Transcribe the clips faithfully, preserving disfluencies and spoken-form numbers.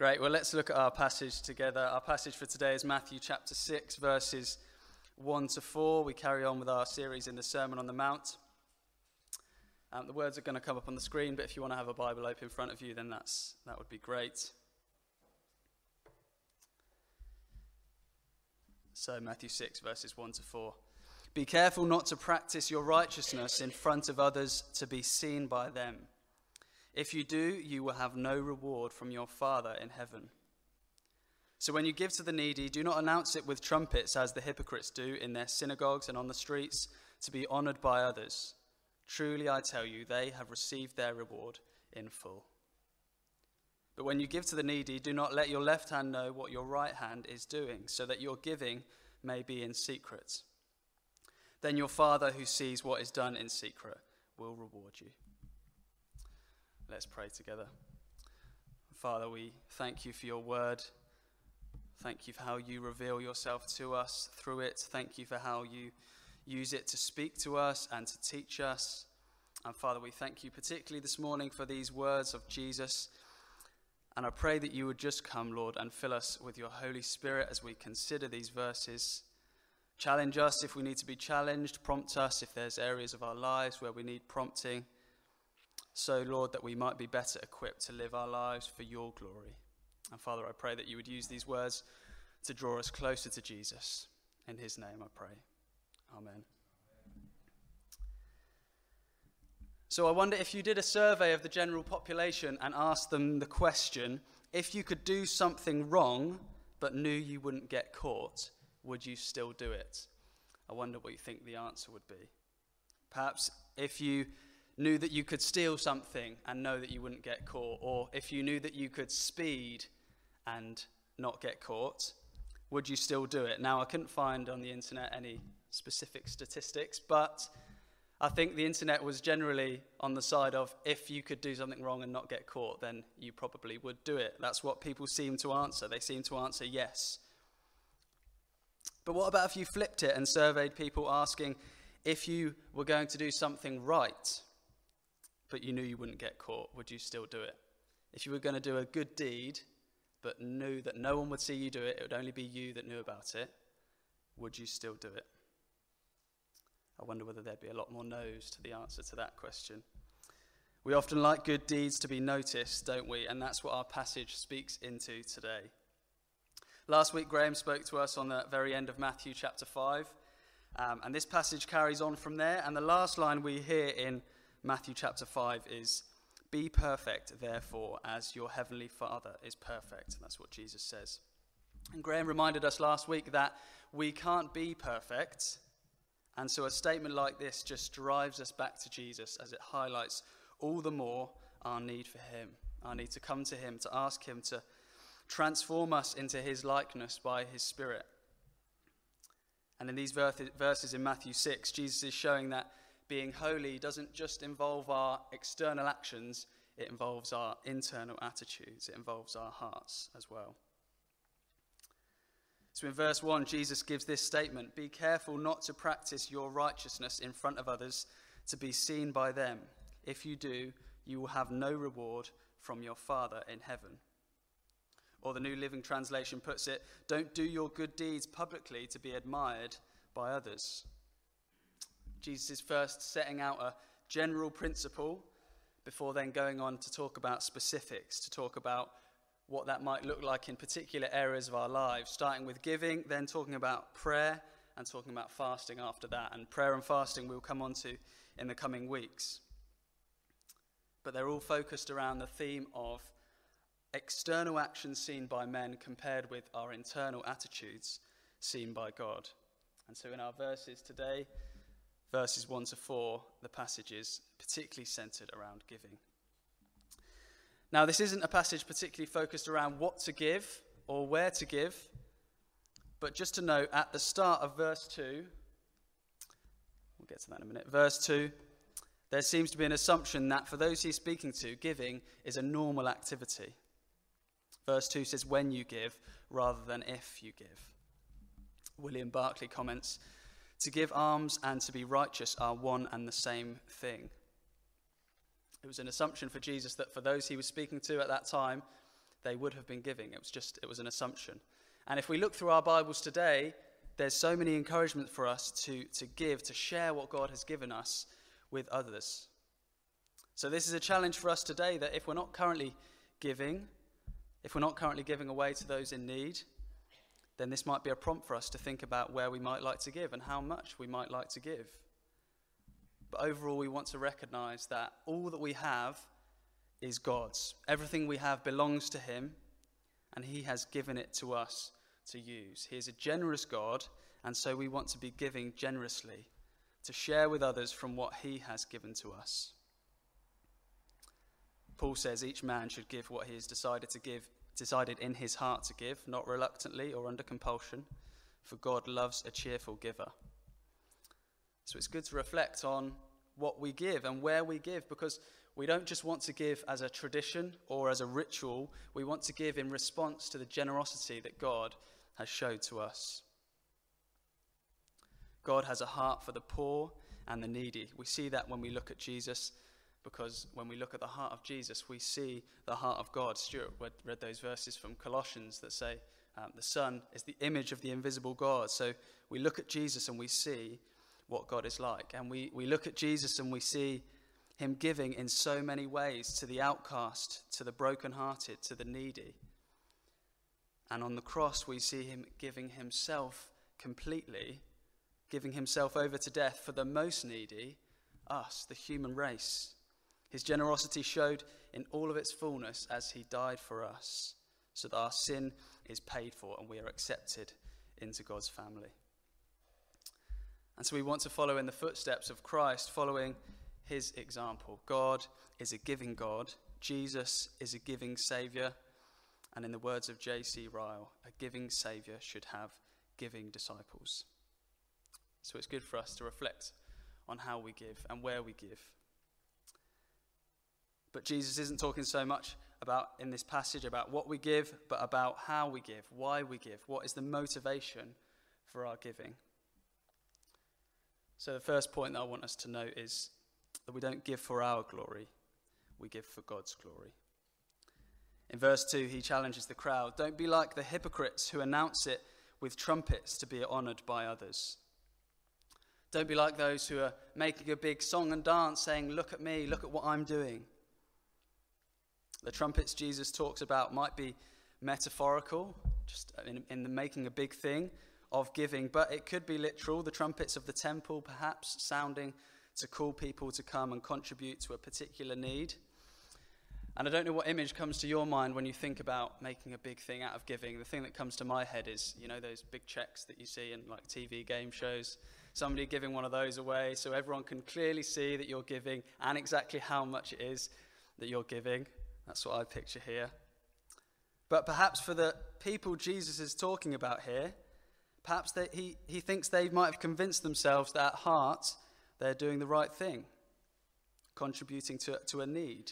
Great. Well, let's look at our passage together. Our passage for today is Matthew chapter six, verses one to four. We carry on with our series in the Sermon on the Mount. Um, the words are going to come up on the screen, but if you want to have a Bible open in front of you, then that's that would be great. So Matthew six, verses one to four. Be careful not to practice your righteousness in front of others to be seen by them. If you do, you will have no reward from your Father in heaven. So when you give to the needy, do not announce it with trumpets as the hypocrites do in their synagogues and on the streets to be honored by others. Truly, I tell you, they have received their reward in full. But when you give to the needy, do not let your left hand know what your right hand is doing, so that your giving may be in secret. Then your Father who sees what is done in secret will reward you. Let's pray together. Father, we thank you for your word. Thank you for how you reveal yourself to us through it. Thank you for how you use it to speak to us and to teach us. And Father, we thank you particularly this morning for these words of Jesus. And I pray that you would just come, Lord, and fill us with your Holy Spirit as we consider these verses. Challenge us if we need to be challenged. Prompt us if there's areas of our lives where we need prompting. So, Lord, that we might be better equipped to live our lives for your glory. And Father, I pray that you would use these words to draw us closer to Jesus. In his name I pray. Amen. So I wonder if you did a survey of the general population and asked them the question, if you could do something wrong but knew you wouldn't get caught, would you still do it? I wonder what you think the answer would be. Perhaps if you knew that you could steal something and know that you wouldn't get caught, or if you knew that you could speed and not get caught, would you still do it? Now, I couldn't find on the internet any specific statistics, but I think the internet was generally on the side of if you could do something wrong and not get caught, then you probably would do it. That's what people seem to answer. They seem to answer yes. But what about if you flipped it and surveyed people asking if you were going to do something right, but you knew you wouldn't get caught, would you still do it? If you were going to do a good deed, but knew that no one would see you do it, it would only be you that knew about it, would you still do it? I wonder whether there'd be a lot more no's to the answer to that question. We often like good deeds to be noticed, don't we? And that's what our passage speaks into today. Last week, Graham spoke to us on the very end of Matthew chapter five, um, and this passage carries on from there. And the last line we hear in Matthew chapter five is, be perfect, therefore, as your heavenly Father is perfect. That's what Jesus says. And Graham reminded us last week that we can't be perfect. And so a statement like this just drives us back to Jesus as it highlights all the more our need for him, our need to come to him, to ask him to transform us into his likeness by his Spirit. And in these verses in Matthew six, Jesus is showing that being holy doesn't just involve our external actions, it involves our internal attitudes, it involves our hearts as well. So in verse one, Jesus gives this statement, be careful not to practice your righteousness in front of others to be seen by them. If you do, you will have no reward from your Father in heaven. Or the New Living Translation puts it, don't do your good deeds publicly to be admired by others. Jesus is first setting out a general principle before then going on to talk about specifics, to talk about what that might look like in particular areas of our lives, starting with giving, then talking about prayer, and talking about fasting after that. And prayer and fasting we'll come on to in the coming weeks. But they're all focused around the theme of external actions seen by men compared with our internal attitudes seen by God. And so in our verses today, verses one to four, the passage is particularly centered around giving. Now, this isn't a passage particularly focused around what to give or where to give, but just to note, at the start of verse two, we'll get to that in a minute, verse two, there seems to be an assumption that for those he's speaking to, giving is a normal activity. Verse two says, when you give, rather than if you give. William Barclay comments, to give alms and to be righteous are one and the same thing. It was an assumption for Jesus that for those he was speaking to at that time, they would have been giving. It was just, it was an assumption. And if we look through our Bibles today, there's so many encouragements for us to, to give, to share what God has given us with others. So this is a challenge for us today, that if we're not currently giving, if we're not currently giving away to those in need, then this might be a prompt for us to think about where we might like to give and how much we might like to give. But overall, we want to recognize that all that we have is God's. Everything we have belongs to him, and he has given it to us to use. He is a generous God, and so we want to be giving generously, to share with others from what he has given to us. Paul says each man should give what he has decided to give, decided in his heart to give, not reluctantly or under compulsion, for God loves a cheerful giver. So it's good to reflect on what we give and where we give, because we don't just want to give as a tradition or as a ritual. We want to give in response to the generosity that God has showed to us. God has a heart for the poor and the needy. We see that when we look at Jesus, because when we look at the heart of Jesus, we see the heart of God. Stuart read those verses from Colossians that say um, the Son is the image of the invisible God. So we look at Jesus and we see what God is like. And we, we look at Jesus and we see him giving in so many ways to the outcast, to the brokenhearted, to the needy. And on the cross, we see him giving himself completely, giving himself over to death for the most needy, us, the human race. His generosity showed in all of its fullness as he died for us, so that our sin is paid for and we are accepted into God's family. And so we want to follow in the footsteps of Christ, following his example. God is a giving God. Jesus is a giving Saviour. And in the words of J C Ryle, a giving Saviour should have giving disciples. So it's good for us to reflect on how we give and where we give. But Jesus isn't talking so much about, in this passage, about what we give, but about how we give, why we give, what is the motivation for our giving. So the first point that I want us to note is that we don't give for our glory, we give for God's glory. In verse two, he challenges the crowd, don't be like the hypocrites who announce it with trumpets to be honoured by others. Don't be like those who are making a big song and dance saying, look at me, look at what I'm doing. The trumpets Jesus talks about might be metaphorical, just in, in the making a big thing of giving, but it could be literal, the trumpets of the temple perhaps sounding to call people to come and contribute to a particular need. And I don't know what image comes to your mind when you think about making a big thing out of giving. The thing that comes to my head is, you know, those big checks that you see in like T V game shows. Somebody giving one of those away so everyone can clearly see that you're giving and exactly how much it is that you're giving. That's what I picture here. But perhaps for the people Jesus is talking about here, perhaps they, he, he thinks they might have convinced themselves that at heart they're doing the right thing, contributing to, to a need.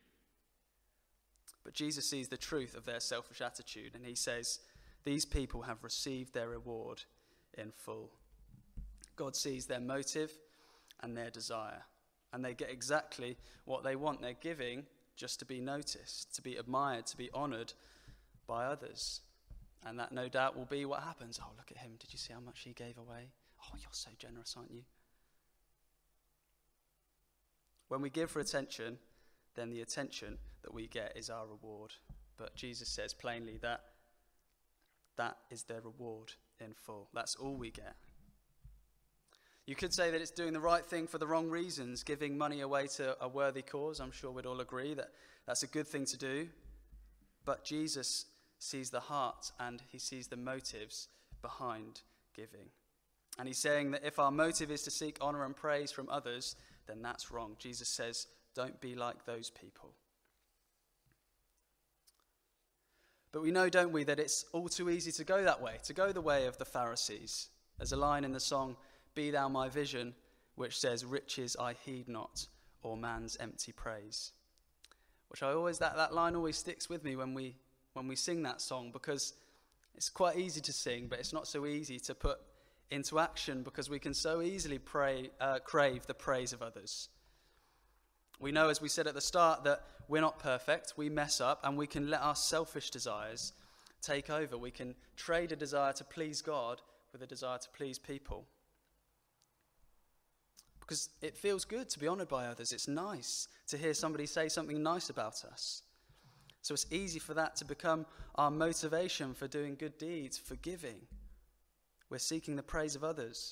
But Jesus sees the truth of their selfish attitude, and he says, these people have received their reward in full. God sees their motive and their desire, and they get exactly what they want. They're giving just to be noticed, to be admired, to be honoured by others. And that no doubt will be what happens. Oh, look at him. Did you see how much he gave away? Oh, you're so generous, aren't you? When we give for attention, then the attention that we get is our reward. But Jesus says plainly that that is their reward in full. That's all we get. You could say that it's doing the right thing for the wrong reasons, giving money away to a worthy cause. I'm sure we'd all agree that that's a good thing to do. But Jesus sees the heart and he sees the motives behind giving. And he's saying that if our motive is to seek honour and praise from others, then that's wrong. Jesus says, don't be like those people. But we know, don't we, that it's all too easy to go that way, to go the way of the Pharisees. There's a line in the song, Be Thou My Vision, which says, riches I heed not, or man's empty praise. Which I always, that, that line always sticks with me when we when we sing that song, because it's quite easy to sing, but it's not so easy to put into action, because we can so easily pray, uh, crave the praise of others. We know, as we said at the start, that we're not perfect, we mess up, and we can let our selfish desires take over. We can trade a desire to please God with a desire to please people. Because it feels good to be honoured by others. It's nice to hear somebody say something nice about us. So it's easy for that to become our motivation for doing good deeds, for giving. We're seeking the praise of others.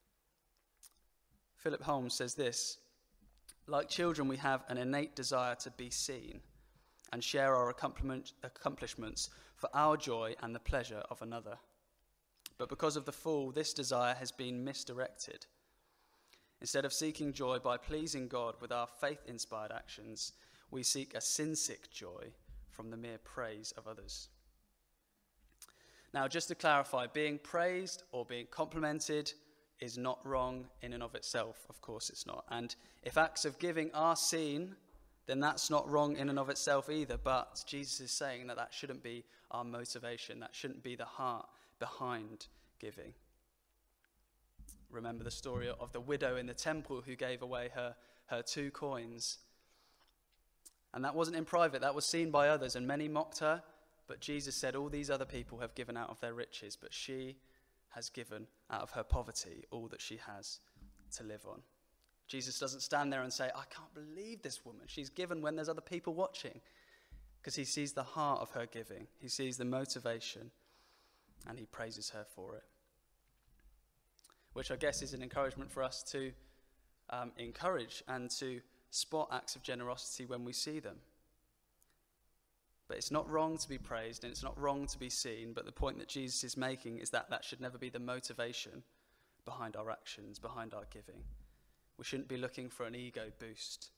Philip Holmes says this: like children, we have an innate desire to be seen and share our accomplishments for our joy and the pleasure of another. But because of the fall, this desire has been misdirected. Instead of seeking joy by pleasing God with our faith-inspired actions, we seek a sin-sick joy from the mere praise of others. Now, just to clarify, being praised or being complimented is not wrong in and of itself. Of course it's not. And if acts of giving are seen, then that's not wrong in and of itself either. But Jesus is saying that that shouldn't be our motivation. That shouldn't be the heart behind giving. Remember the story of the widow in the temple who gave away her, her two coins. And that wasn't in private. That was seen by others, and many mocked her. But Jesus said, all these other people have given out of their riches, but she has given out of her poverty all that she has to live on. Jesus doesn't stand there and say, I can't believe this woman. She's given when there's other people watching. Because he sees the heart of her giving. He sees the motivation, and he praises her for it. Which I guess is an encouragement for us to um, encourage and to spot acts of generosity when we see them. But it's not wrong to be praised, and it's not wrong to be seen, but the point that Jesus is making is that that should never be the motivation behind our actions, behind our giving. We shouldn't be looking for an ego boost.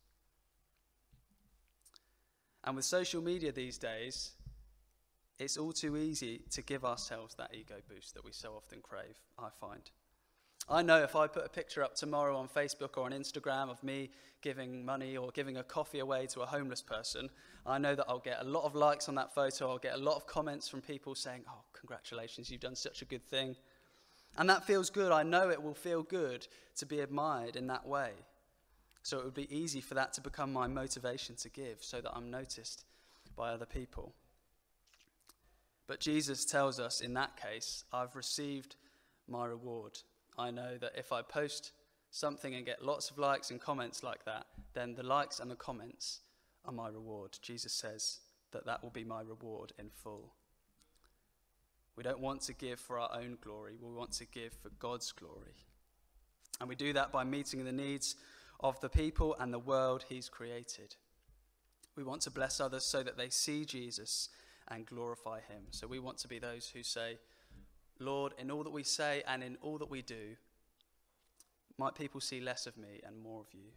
And with social media these days, it's all too easy to give ourselves that ego boost that we so often crave, I find. I know if I put a picture up tomorrow on Facebook or on Instagram of me giving money or giving a coffee away to a homeless person, I know that I'll get a lot of likes on that photo. I'll get a lot of comments from people saying, oh, congratulations, you've done such a good thing. And that feels good. I know it will feel good to be admired in that way. So it would be easy for that to become my motivation to give, so that I'm noticed by other people. But Jesus tells us in that case, I've received my reward. I know that if I post something and get lots of likes and comments like that, then the likes and the comments are my reward. Jesus says that that will be my reward in full. We don't want to give for our own glory. We want to give for God's glory. And we do that by meeting the needs of the people and the world he's created. We want to bless others so that they see Jesus and glorify him. So we want to be those who say, Lord, in all that we say and in all that we do, might people see less of me and more of you.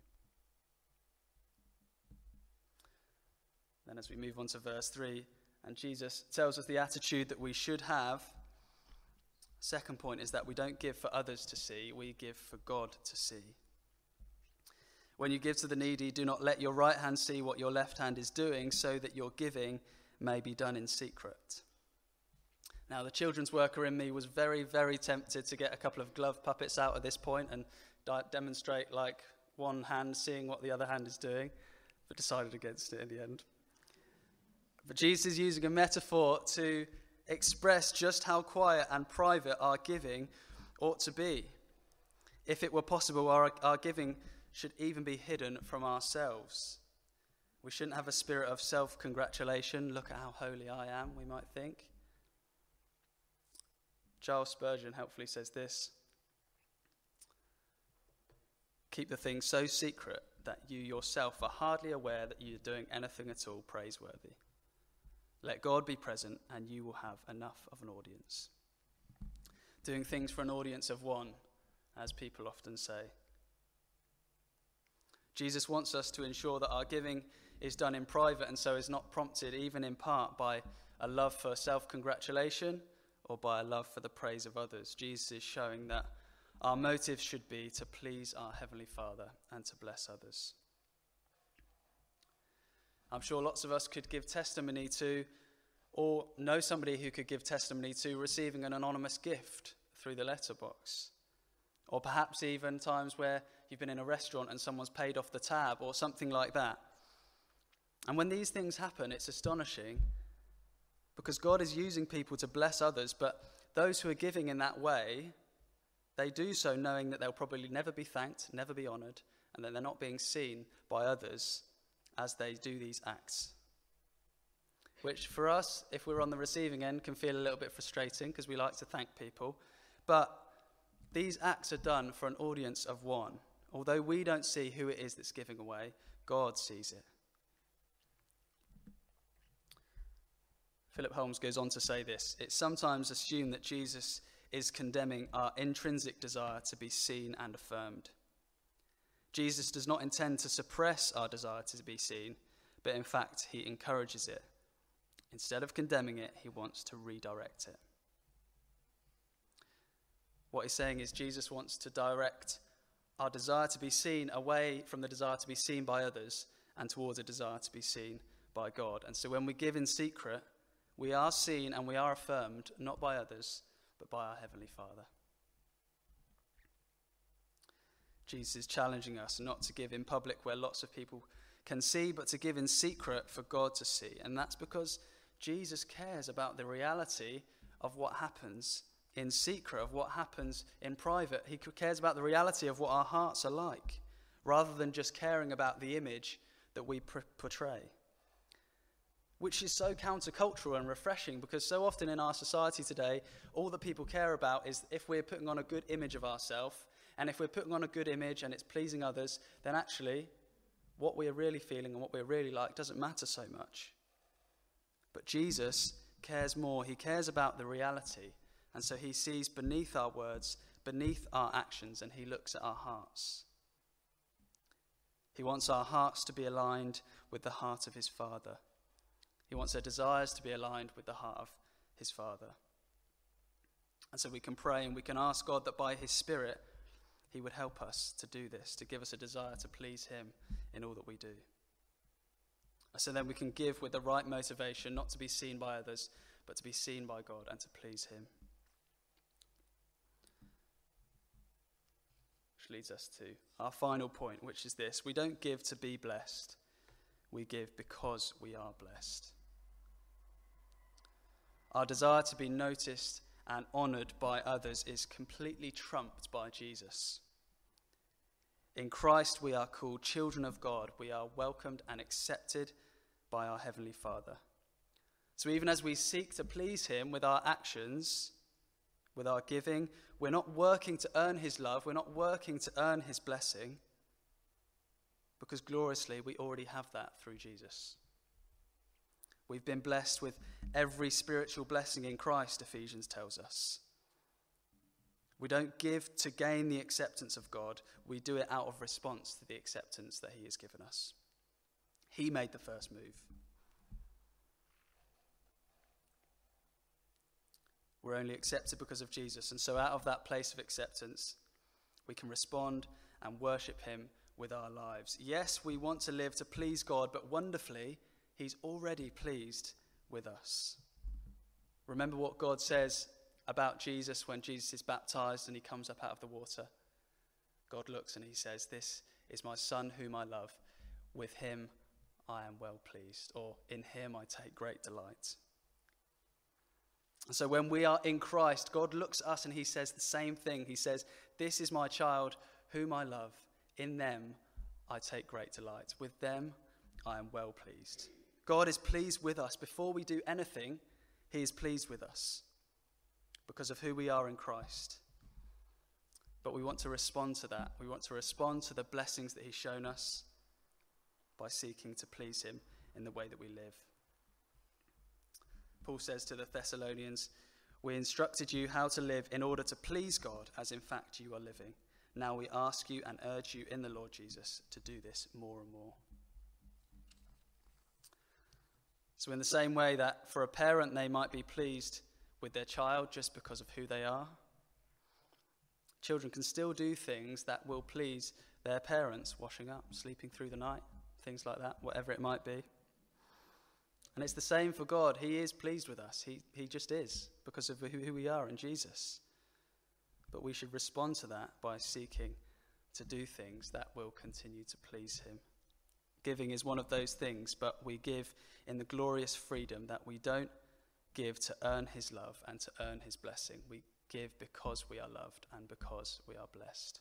Then as we move on to verse three, and Jesus tells us the attitude that we should have. Second point is that we don't give for others to see, we give for God to see. When you give to the needy, do not let your right hand see what your left hand is doing, so that your giving may be done in secret. Now, the children's worker in me was very, very tempted to get a couple of glove puppets out at this point and di- demonstrate like one hand seeing what the other hand is doing, but decided against it in the end. But Jesus is using a metaphor to express just how quiet and private our giving ought to be. If it were possible, our, our giving should even be hidden from ourselves. We shouldn't have a spirit of self-congratulation. Look at how holy I am, we might think. Charles Spurgeon helpfully says this: keep the thing so secret that you yourself are hardly aware that you're doing anything at all praiseworthy. Let God be present and you will have enough of an audience. Doing things for an audience of one, as people often say. Jesus wants us to ensure that our giving is done in private and so is not prompted even in part by a love for self-congratulation or by a love for the praise of others. Jesus is showing that our motive should be to please our Heavenly Father and to bless others. I'm sure lots of us could give testimony to, or know somebody who could give testimony to, receiving an anonymous gift through the letterbox. Or perhaps even times where you've been in a restaurant and someone's paid off the tab or something like that. And when these things happen, it's astonishing because God is using people to bless others, but those who are giving in that way, they do so knowing that they'll probably never be thanked, never be honoured, and that they're not being seen by others as they do these acts. Which for us, if we're on the receiving end, can feel a little bit frustrating because we like to thank people. But these acts are done for an audience of one. Although we don't see who it is that's giving away, God sees it. Philip Holmes goes on to say this: it's sometimes assumed that Jesus is condemning our intrinsic desire to be seen and affirmed. Jesus does not intend to suppress our desire to be seen, but in fact, he encourages it. Instead of condemning it, he wants to redirect it. What he's saying is Jesus wants to direct our desire to be seen away from the desire to be seen by others and towards a desire to be seen by God. And so when we give in secret, we are seen and we are affirmed, not by others, but by our Heavenly Father. Jesus is challenging us not to give in public where lots of people can see, but to give in secret for God to see. And that's because Jesus cares about the reality of what happens in secret, of what happens in private. He cares about the reality of what our hearts are like, rather than just caring about the image that we pr- portray. Which is so countercultural and refreshing, because so often in our society today, all that people care about is if we're putting on a good image of ourselves, and if we're putting on a good image and it's pleasing others, then actually what we're really feeling and what we're really like doesn't matter so much. But Jesus cares more. He cares about the reality. And so he sees beneath our words, beneath our actions, and he looks at our hearts. He wants our hearts to be aligned with the heart of his Father. He wants our desires to be aligned with the heart of his Father. And so we can pray and we can ask God that by his Spirit, he would help us to do this, to give us a desire to please him in all that we do. So then we can give with the right motivation, not to be seen by others, but to be seen by God and to please him. Which leads us to our final point, which is this: we don't give to be blessed, we give because we are blessed. Our desire to be noticed and honoured by others is completely trumped by Jesus. In Christ we are called children of God. We are welcomed and accepted by our Heavenly Father. So even as we seek to please him with our actions, with our giving, we're not working to earn his love, we're not working to earn his blessing, because gloriously we already have that through Jesus. We've been blessed with every spiritual blessing in Christ, Ephesians tells us. We don't give to gain the acceptance of God, we do it out of response to the acceptance that he has given us. He made the first move. We're only accepted because of Jesus, and so out of that place of acceptance, we can respond and worship him with our lives. Yes, we want to live to please God, but wonderfully, he's already pleased with us. Remember what God says about Jesus when Jesus is baptized and he comes up out of the water. God looks and he says, "This is my son whom I love. With him I am well pleased," or "in him I take great delight." And so when we are in Christ, God looks at us and he says the same thing. He says, "This is my child whom I love. In them I take great delight. With them I am well pleased." God is pleased with us. Before we do anything, he is pleased with us because of who we are in Christ. But we want to respond to that. We want to respond to the blessings that he's shown us by seeking to please him in the way that we live. Paul says to the Thessalonians, "We instructed you how to live in order to please God, as in fact you are living. Now we ask you and urge you in the Lord Jesus to do this more and more." So in the same way that for a parent they might be pleased with their child just because of who they are, children can still do things that will please their parents, washing up, sleeping through the night, things like that, whatever it might be. And it's the same for God. He is pleased with us. He, he just is, because of who, who we are in Jesus. But we should respond to that by seeking to do things that will continue to please him. Giving is one of those things, but we give in the glorious freedom that we don't give to earn his love and to earn his blessing. We give because we are loved and because we are blessed.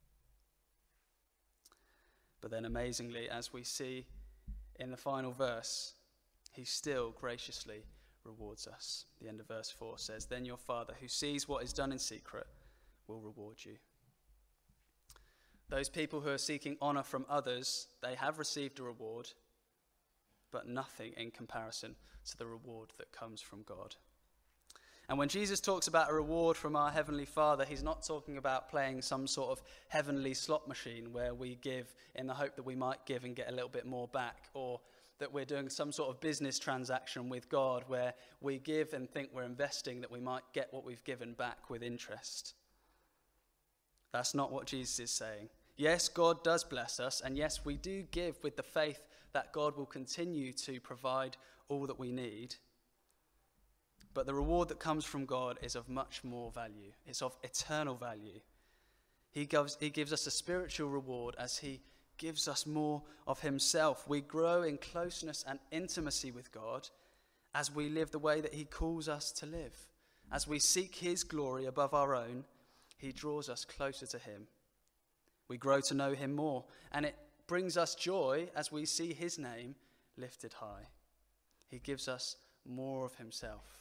But then amazingly, as we see in the final verse, he still graciously rewards us. The end of verse four says, "Then your Father, who sees what is done in secret, will reward you." Those people who are seeking honor from others, they have received a reward, but nothing in comparison to the reward that comes from God. And when Jesus talks about a reward from our Heavenly Father, he's not talking about playing some sort of heavenly slot machine where we give in the hope that we might give and get a little bit more back, or that we're doing some sort of business transaction with God where we give and think we're investing that we might get what we've given back with interest. That's not what Jesus is saying. Yes, God does bless us, and yes, we do give with the faith that God will continue to provide all that we need. But the reward that comes from God is of much more value. It's of eternal value. He gives, he gives us a spiritual reward as he gives us more of himself. We grow in closeness and intimacy with God as we live the way that he calls us to live. As we seek his glory above our own, he draws us closer to him. We grow to know him more, and it brings us joy as we see his name lifted high. He gives us more of himself.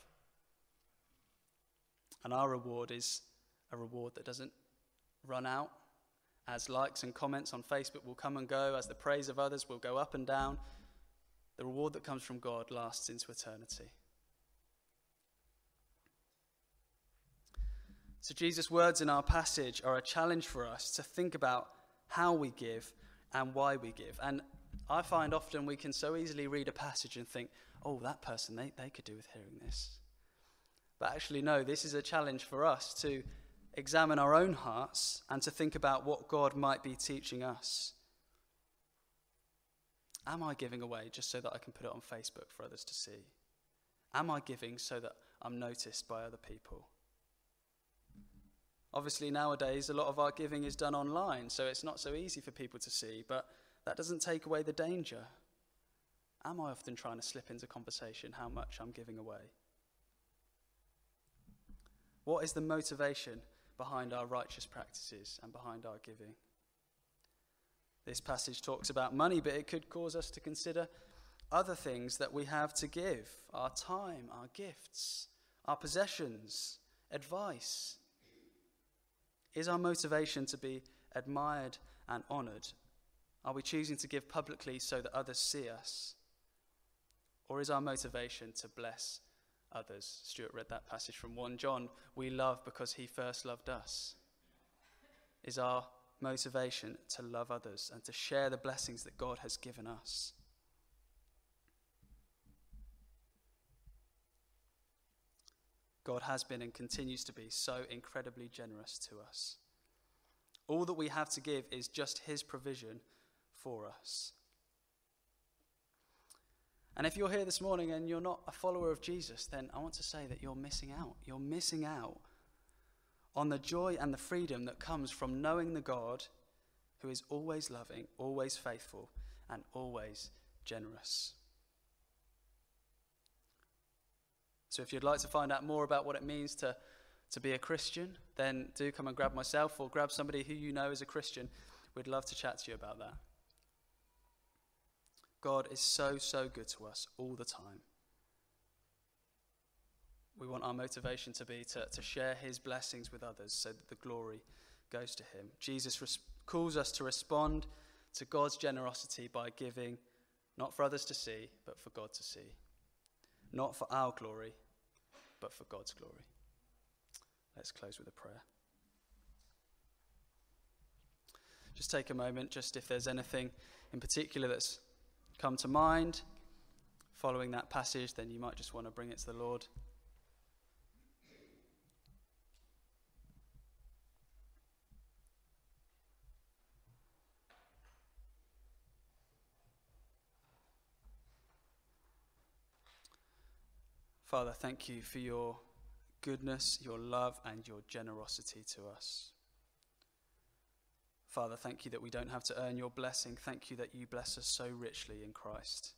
And our reward is a reward that doesn't run out, as likes and comments on Facebook will come and go, as the praise of others will go up and down. The reward that comes from God lasts into eternity. So Jesus' words in our passage are a challenge for us to think about how we give and why we give. And I find often we can so easily read a passage and think, oh, that person, they, they could do with hearing this. But actually, no, this is a challenge for us to examine our own hearts and to think about what God might be teaching us. Am I giving away just so that I can put it on Facebook for others to see? Am I giving so that I'm noticed by other people? Obviously, nowadays, a lot of our giving is done online, so it's not so easy for people to see, but that doesn't take away the danger. Am I often trying to slip into conversation how much I'm giving away? What is the motivation behind our righteous practices and behind our giving? This passage talks about money, but it could cause us to consider other things that we have to give: our time, our gifts, our possessions, advice. Is our motivation to be admired and honoured? Are we choosing to give publicly so that others see us? Or is our motivation to bless others? Stuart read that passage from First John. We love because he first loved us. Is our motivation to love others and to share the blessings that God has given us? God has been and continues to be so incredibly generous to us. All that we have to give is just his provision for us. And if you're here this morning and you're not a follower of Jesus, then I want to say that you're missing out. You're missing out on the joy and the freedom that comes from knowing the God who is always loving, always faithful, and always generous. So if you'd like to find out more about what it means to, to be a Christian, then do come and grab myself or grab somebody who you know is a Christian. We'd love to chat to you about that. God is so, so good to us all the time. We want our motivation to be to, to share his blessings with others so that the glory goes to him. Jesus res- calls us to respond to God's generosity by giving, not for others to see, but for God to see. Not for our glory, but for God's glory. Let's close with a prayer. Just take a moment, just if there's anything in particular that's come to mind following that passage, then you might just want to bring it to the Lord. Father, thank you for your goodness, your love, and your generosity to us. Father, thank you that we don't have to earn your blessing. Thank you that you bless us so richly in Christ.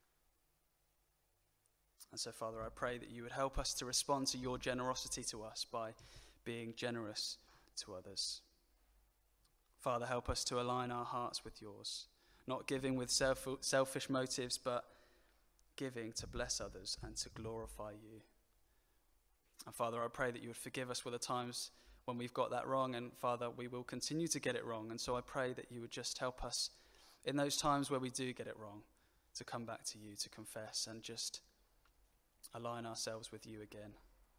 And so, Father, I pray that you would help us to respond to your generosity to us by being generous to others. Father, help us to align our hearts with yours, not giving with self- selfish motives, but giving to bless others and to glorify you. And Father, I pray that you would forgive us for the times when we've got that wrong, and Father, we will continue to get it wrong. And so I pray that you would just help us in those times where we do get it wrong to come back to you, to confess, and just align ourselves with you again.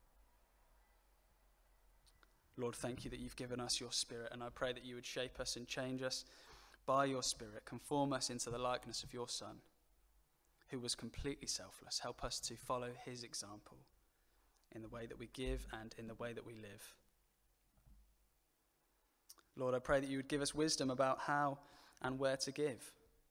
Lord, thank you that you've given us your Spirit, and I pray that you would shape us and change us by your Spirit, conform us into the likeness of your Son, who was completely selfless. Help us to follow his example in the way that we give and in the way that we live. Lord, I pray that you would give us wisdom about how and where to give.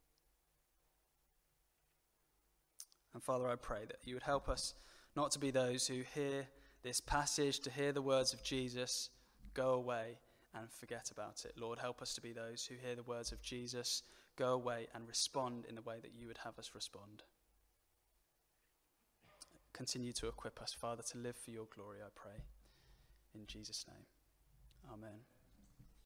And Father, I pray that you would help us not to be those who hear this passage, to hear the words of Jesus, go away and forget about it. Lord, help us to be those who hear the words of Jesus, go away and respond in the way that you would have us respond. Continue to equip us, Father, to live for your glory, I pray. In Jesus' name, amen.